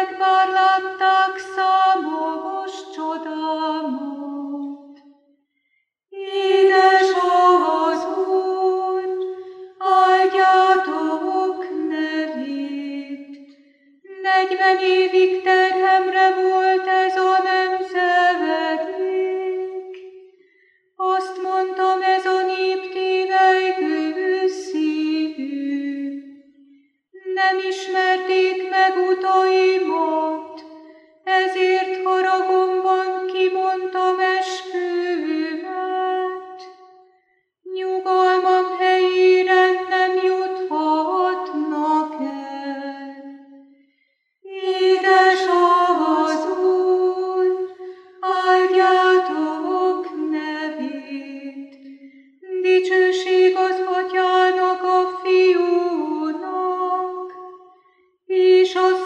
emberek már látták számos csodámot. Édes az Úr, áldjátok nevét. 40 évig terhemre volt ez a nemzedék. Azt mondtam, ez a nép tévelygő szívű. Nem ismerték meg utaimat, ezért haragomban kimondtam esküvőmet. Nyugalmam helyére nem juthatnak el. Édes az Úr, áldjátok nevét. Dicsőség az Atyának, a Fiúnak, és a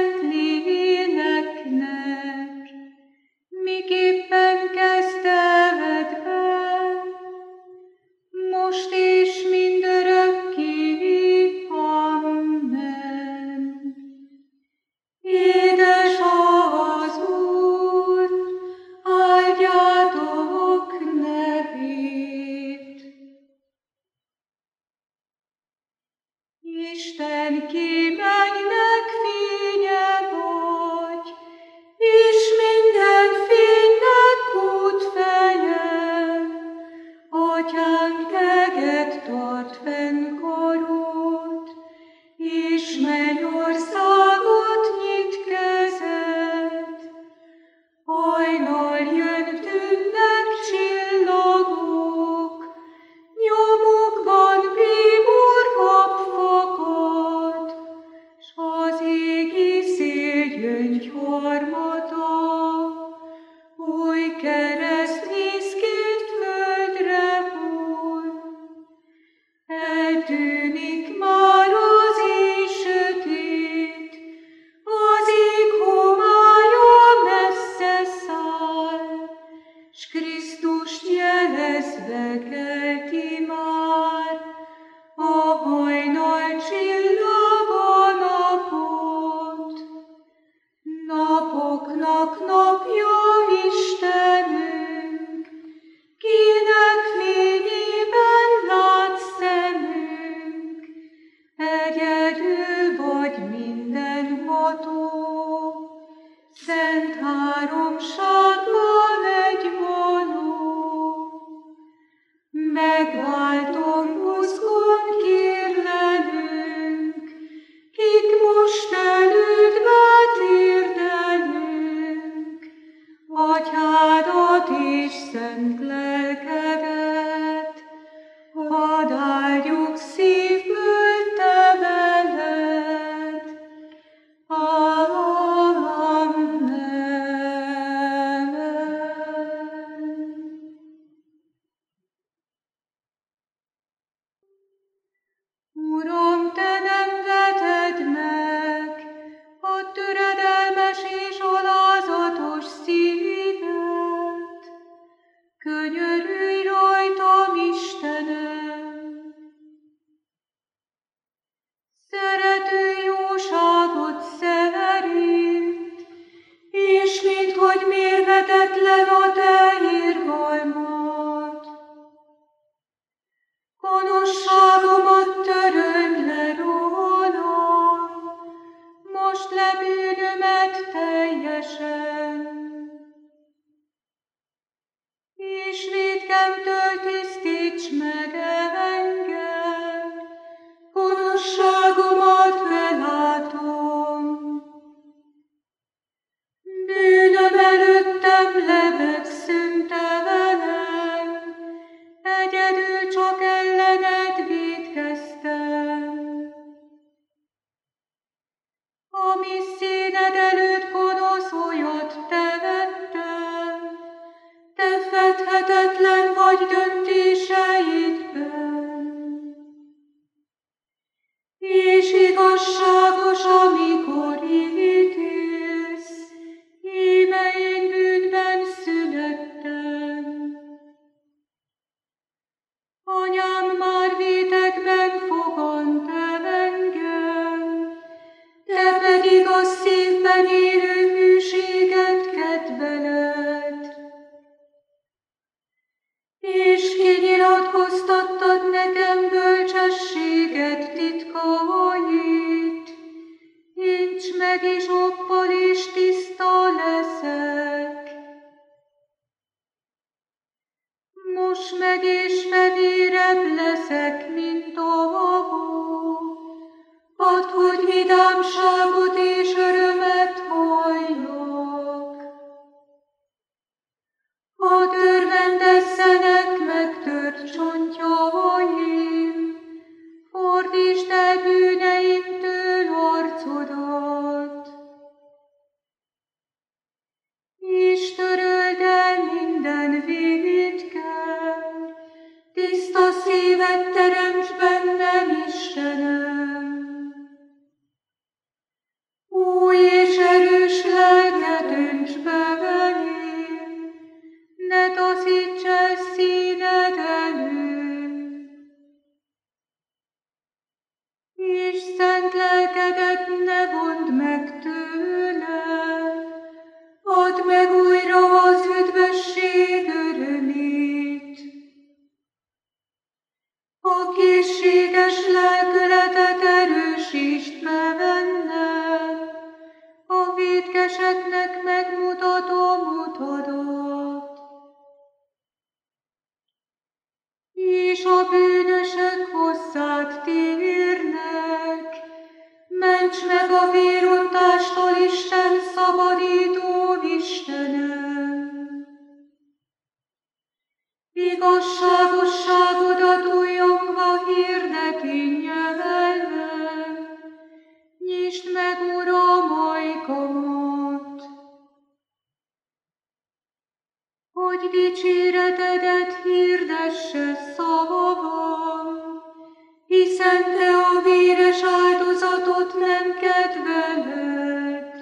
Szentléleknek, miképpen kezdetben, most és mindörökké. Amen. Édes az Úr, áldjátok nevét. Isten kimennynek fénye vagy, és minden fénynek útfeje. Atyánk, teget tart fenn karod, és mennyországot nyit kezed. Hajnal jön, tűnnek csillagok, nyomukban bíbor kap fakad, s az égi szél gyöngyharmata, új keresztvízként földre hull. Eltűnik már az éj sötét, az ég homálya messze száll, s Krisztust jelezve kelti már a hajnal csillag a napot. Napoknak napja Istenünk, kinek fényében lát szemünk. Egyedül vagy mindenható, szent háromságban egyvonó. Megváltom buzgón kérlenünk, kik most elődbe térdelünk. Atyádat és szent lelkedet, hadd áldjuk szívből te veled. Amen. Uram, te nem veted meg a töredelmes és alázatos szívet. Könyörülj rajtam, Istenem! Szerető jóságot szerint, és minthogy mérhetetlen a te irgalmad. Gonoszságomat töröld le rólam, most le bűnömet teljesen. És vétkemtől tisztíts meg engem, gonoszságomat belátom. Bűnöm előttem lebeg szüntelen, egyedül csak ellened vétkeztem. Ami színed előtt gonosz olyat tevettem, te fedhetetlen vagy döntéseidben. És igazságos, amikor ítélsz, íme én bűnben születtem. Anyám már vétekben fogant el engem, te pedig a meg izoppal és tiszta leszek. Most meg és fevérebb leszek, mint a magó. Add, hogy vidámságot és örömet halljak. Hadd örvendezzenek megtört csontjaim, fordítsd el bűneimtől arcodat, és töröld el minden vétket, tiszta szívet teremts bennem, Istenem. Új és erős lelket önts be velém, ne taszíts el színed elől, és szent lelkedet ne vondd meg tőlem, add meg újra az üdvösség örömét. A készséges lelkületet erősítsd be bennem, a vétkeseknek megmutatom utadat, és a bűnösök hozzád térnek. Ments meg a vérontástól, Isten szabadító Istenem! Igazságosságodat újongva hirdek én nyelvem, nyisd meg, Uram, ajkamat, hogy dicséretedet hirdesse szavavam, hiszen te a véres áldozatot nem kedveled,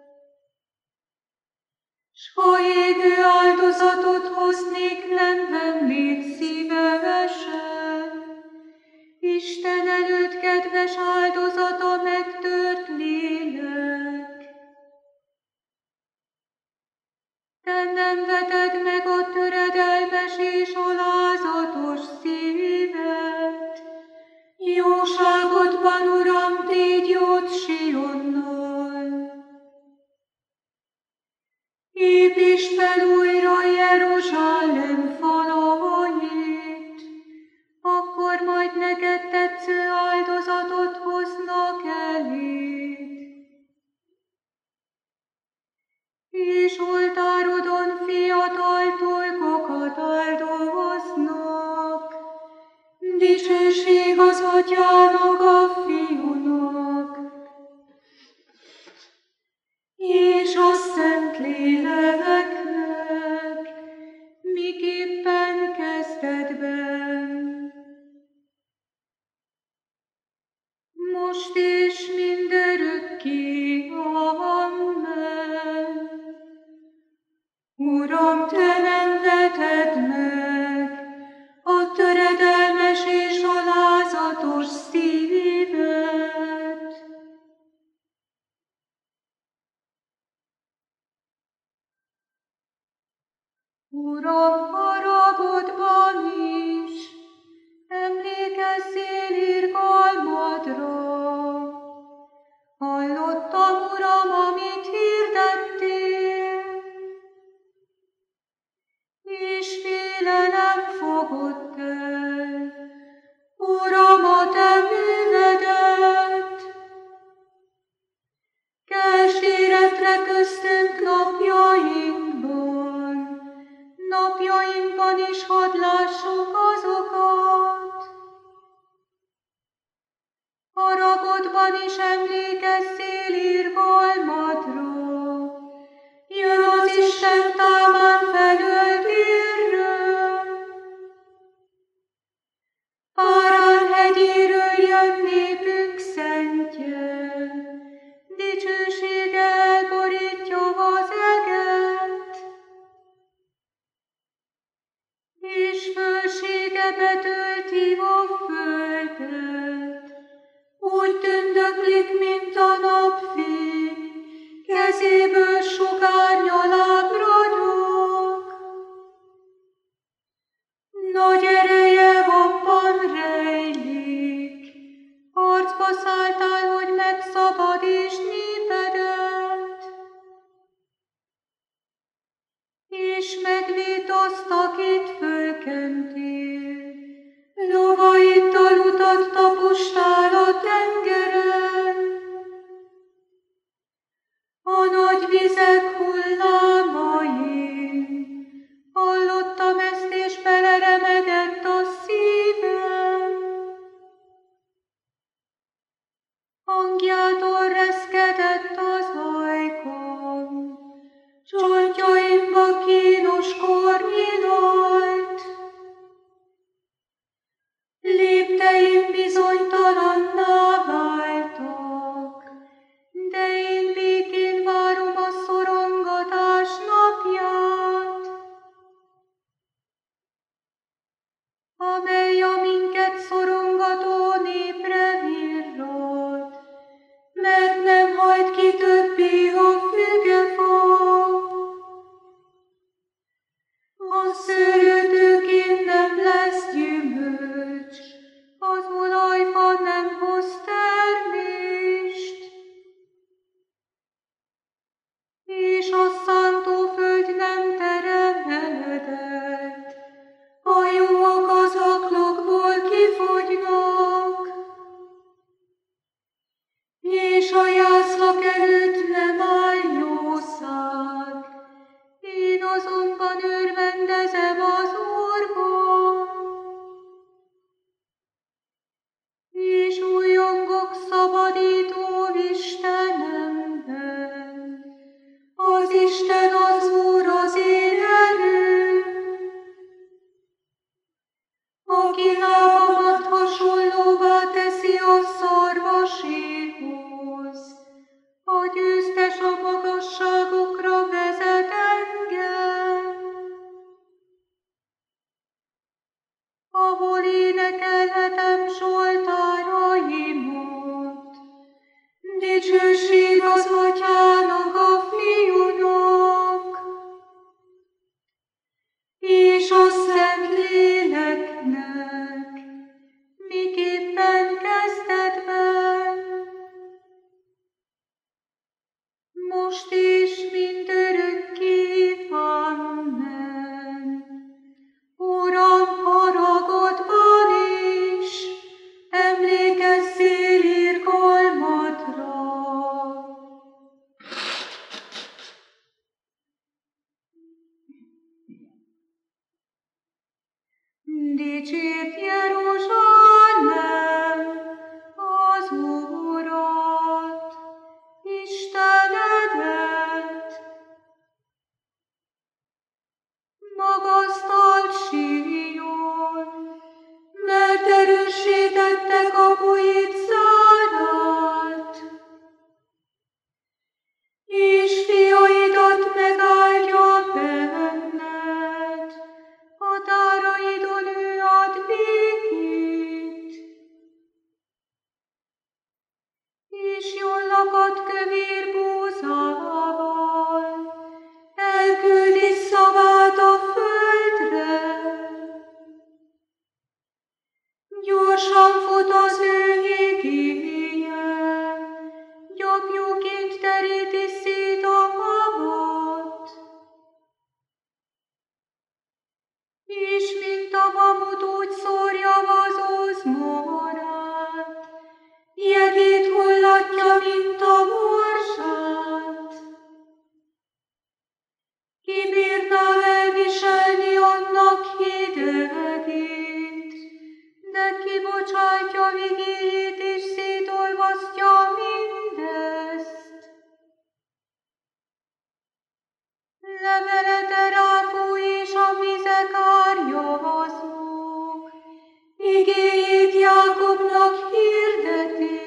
s ha égő áldozatot hoznék, nem vennéd szívesen. Isten előtt kedves áldozat a megtört lélek. Te nem veted meg a töredelmes és alázatos szívet. Jóságodban, Uram, tégy jót Sionnal. Építsd fel újra Jeruzsálem falait, akkor majd neked tetsző áldozatot hoznak eléd. És oltárodon fiatal tolkokat áldoznak, dicsőség az Atyának, a Fiúnak, és a Szentléleknek, miképpen kezdetben, most és mindörökké. Amen. Uram, te nem veted meg a töredelmes és alázatos szívet. Uram, haragudban is emlékezzél irgalmadra. Hallottam, Uram, amit hirdettél, és félelem fogott el. Uram, a te művedet, keltsd életre köztünk napjainkban is hadd lássuk azokat. Haragodban is emlékezzél irgalmadra, jön az Isten támán felől térről. Párán hegyéről jön népünk szentje, dicsősége elborítja vizek hullámain. Hallottam ezt, és beleremegett a szívem. Hangjától reszkedett az ajkam, csontjaimba kínos kor nyílt. Lépteim bizonytalanná váltak, de én békén várom a szorongatás napját, amely a minket szorongató népre virrad, mert nem hajt ki többé a fügefa. A szőlőtőkén nem lesz gyümölcs, az olajfa nem hoz termést, és a szántóföld nem termelődött, a juhok az aklakból kifogynak, és a jászlak előtt nem áll jószág. Én azonban örvendezem az Úrban, és újjongok szabadító Istenemben. Az Isten az Úr az én erőm, aki lábamat hasonlóvá teszi a szarvaséhoz, a győztes a magasságokra vezet engem, ahol énekelhetem zsoltáraimat. Dicsőség az Atyának, a Fiúnak, és a Szentléleknek, miképpen kezdetben, most is mindörökké. Amen. Uram, haragodban is, emlékezzél irgalmadra. Dicsérd Jeruzsálem az Urat, Istenedet. Magasztald Sion, mert erőssé tette kapuit zárát, és fiaidat megáldja benned, határaidon ő ad békét, és jól lakat kövér búzával, elküldi szavát a földre. Gyorsan fut az ő igéje, gyapjúként teríti szét a havat, és mint a mamut úgy szórja vazóz morát, jegét hullatja, mint a morzsát. Ki bírná elviselni annak hidegét, de kibocsátja vigéjét és szétolvasztja mindezt. Levelete ráfúj és a vizek árjazók, igéjét Jákobnak hirdeti.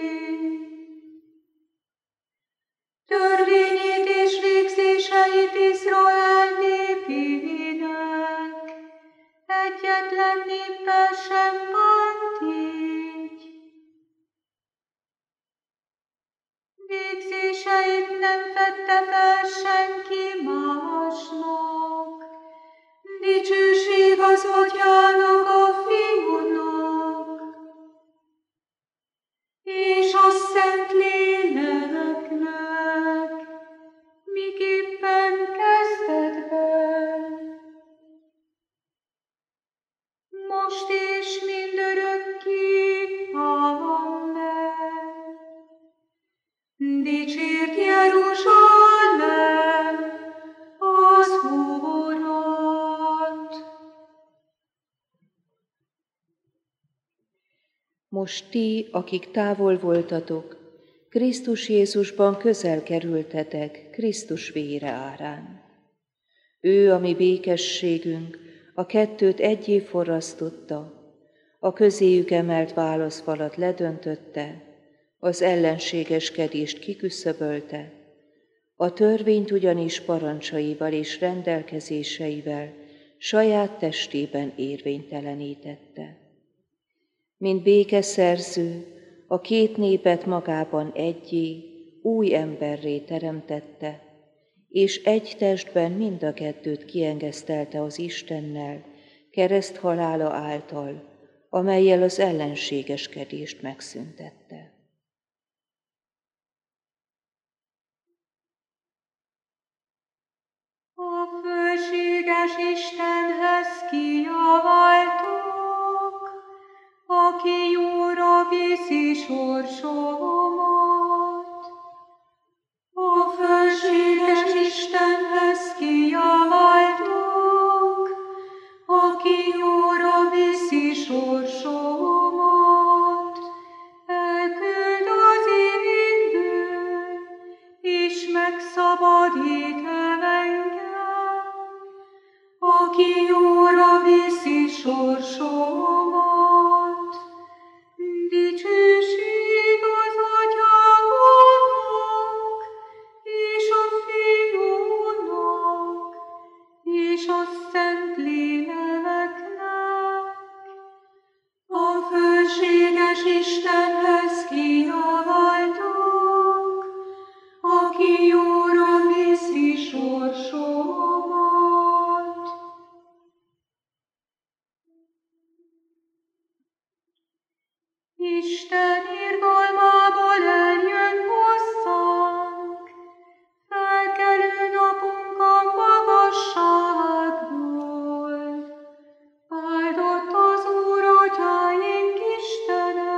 Törvényét és végzéseit Izrael népének, egyetlen néppel sem bánt így. Végzéseit nem fedte fel senki másnak. Dicsőség az Atyának, a Fiúnak, és a Szentléleknek, miképpen kezdetben, most és mindörökké. Amen. Dicsérd Jeruzsálem! Most ti, akik távol voltatok, Krisztus Jézusban közel kerültetek Krisztus vére árán. Ő, a mi békességünk, a kettőt egyé forrasztotta, a közéjük emelt válaszfalat ledöntötte, az ellenségeskedést kiküszöbölte, a törvényt ugyanis parancsaival és rendelkezéseivel saját testében érvénytelenítette. Mint békeszerző, a két népet magában egyé, új emberré teremtette, és egy testben mind a kettőt kiengesztelte az Istennel, kereszthalála által, amellyel az ellenségeskedést megszüntette. A fölséges Istenhez kiabáltok, aki jóra viszi sorsomat. A fölséges Istenhez kiabáltok, aki jóra viszi sorsomat. Elküld az égből, és megszabadít engem, aki jóra viszi sorsomat. Dicsőség az Atyának, és a Fiúnak, és a Szentléleknek. A fölséges Istenhez kiabáltok, aki jóra viszi sorsomat. Isten irgalmából eljön hozzánk, felkelő napunk a magasságból. Áldott az Úr, Atyáink Istene,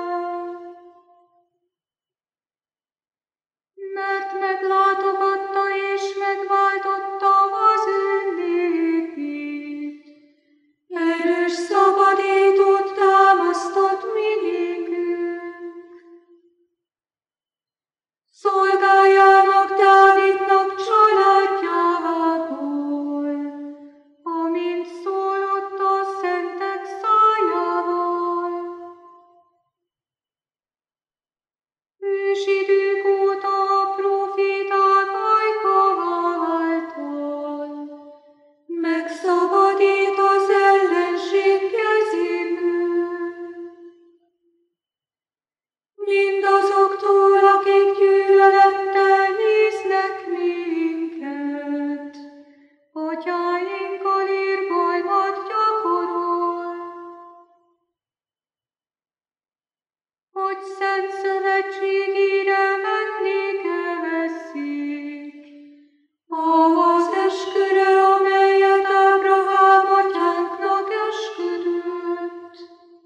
mert meglátogatta és megváltotta az ő népét. Erős szabadítót támasztott mi nékünk. Szolgájának Dávidnak családjából, amint szólott a szentek szájával. Ősidők óta a próféták ajka által megszabadít az ellenség kezéből. Mindazoktól, akik gyűlölettel néznek minket, atyáinkkal irgalmat gyakorol, hogy szent szövetségére emlékezzék, az esküre, amelyet Ábrahám atyánknak esküdött,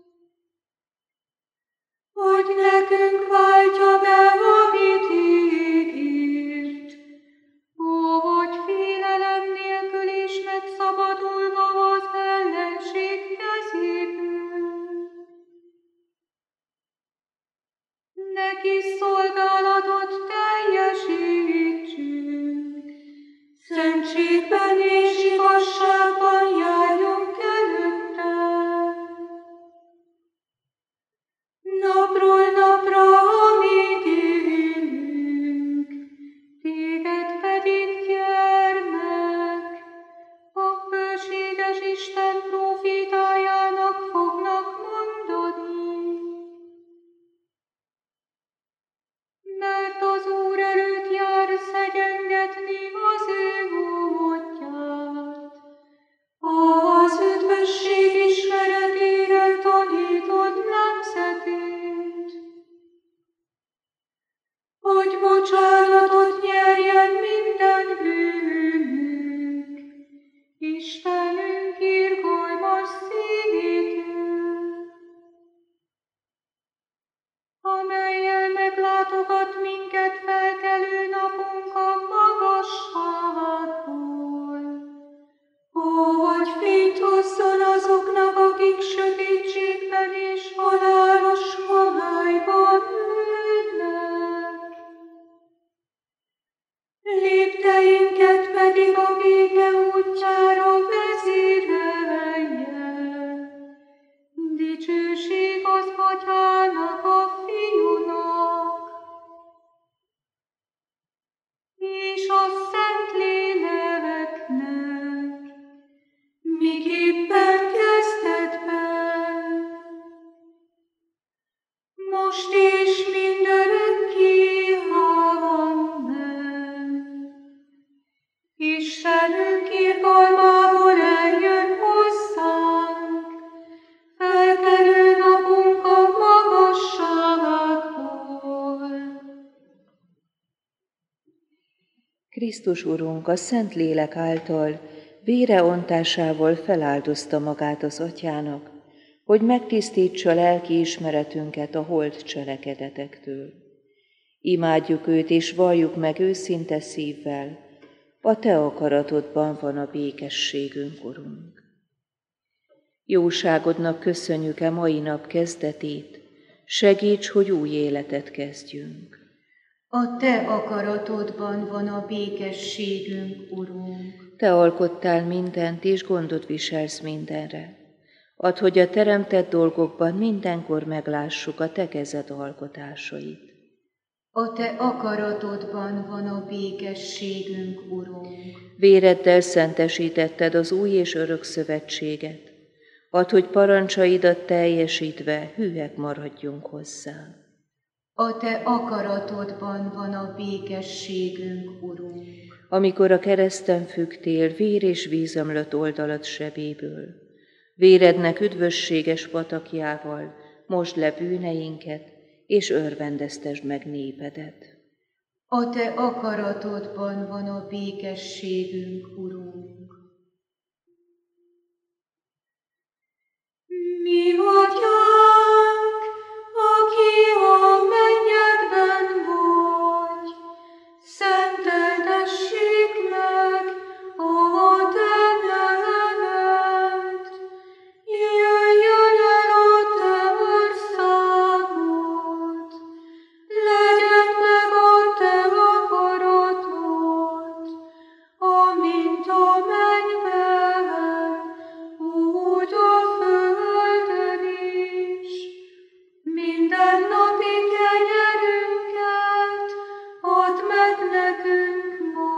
hogy nekünk váltja be, amit ígért, hogy félelem nélkül is megszabadulva az ellenség kezéből. Neki szolgálatot teljesítsünk, szentségben és igazságban járjunk előtte. Napról napra, amíg élünk, téged pedig, gyermek, a fölséges Isten prófétájának fognak mondani. Mert az Úr előtt jár szegyengetni az ő útját, pedig a béke útjára vezérelje. Dicsőség az Atyának, a Fiúnak, és a Szentléleknek, miképpen kezdetben, most és mindörökké. Amen. Istenünk irgalmából eljön hozzánk, felkelő napunk a magasságból. Krisztus Urunk a Szentlélek által vére ontásával feláldozta magát az Atyának, hogy megtisztítsa lelki ismeretünket a holt cselekedetektől. Imádjuk őt és valljuk meg őszinte szívvel, a te akaratodban van a békességünk, Urunk. Jóságodnak köszönjük e mai nap kezdetét, segíts, hogy új életet kezdjünk. A te akaratodban van a békességünk, Urunk. Te alkottál mindent, és gondot viselsz mindenre. Add, hogy a teremtett dolgokban mindenkor meglássuk a te kezed alkotásait. A te akaratodban van a békességünk, Urunk. Véreddel szentesítetted az új és örök szövetséget. Add, hogy parancsaidat teljesítve hűek maradjunk hozzá. A te akaratodban van a békességünk, Urunk. Amikor a kereszten fügtél, vér és víz ömlött oldalad sebéből, vérednek üdvösséges patakjával mosd le bűneinket, és örvendeztesd meg népedet. A te akaratodban van a békességünk, Urunk. Mi Atyánk, aki a mennyekben vagy, szenteltessék meg a te neved. Jöjjön el a te országod, legyen meg a te akaratod, amint a mennyben, úgy a földön is. Mindennapi kenyerünket add meg nekünk ma,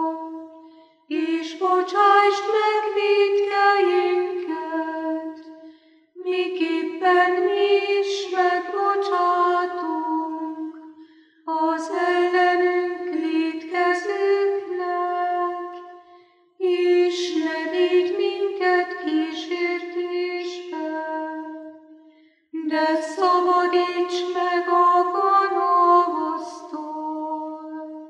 és bocsásd meg vétkeinket, miképpen mi is megbocsátunk az ellenünk vétkezőknek, és ne védj minket kísértésbe, de szabadíts meg a gonosztól.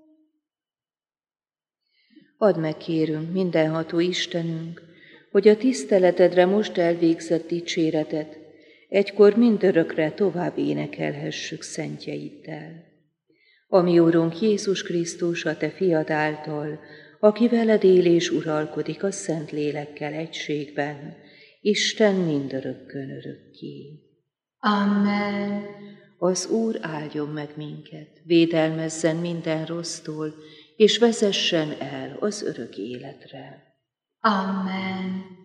Add meg, kérünk, mindenható Istenünk, hogy a tiszteletedre most elvégzett dicséretet egykor mindörökre tovább énekelhessük szentjeiddel. Ami Urunk Jézus Krisztus, a te fiad által, aki veled él és uralkodik a Szent Lélekkel egységben, Isten mindörökkön örökké. Amen. Az Úr áldjon meg minket, védelmezzen minden rossztól, és vezessen el az örök életre. Amen.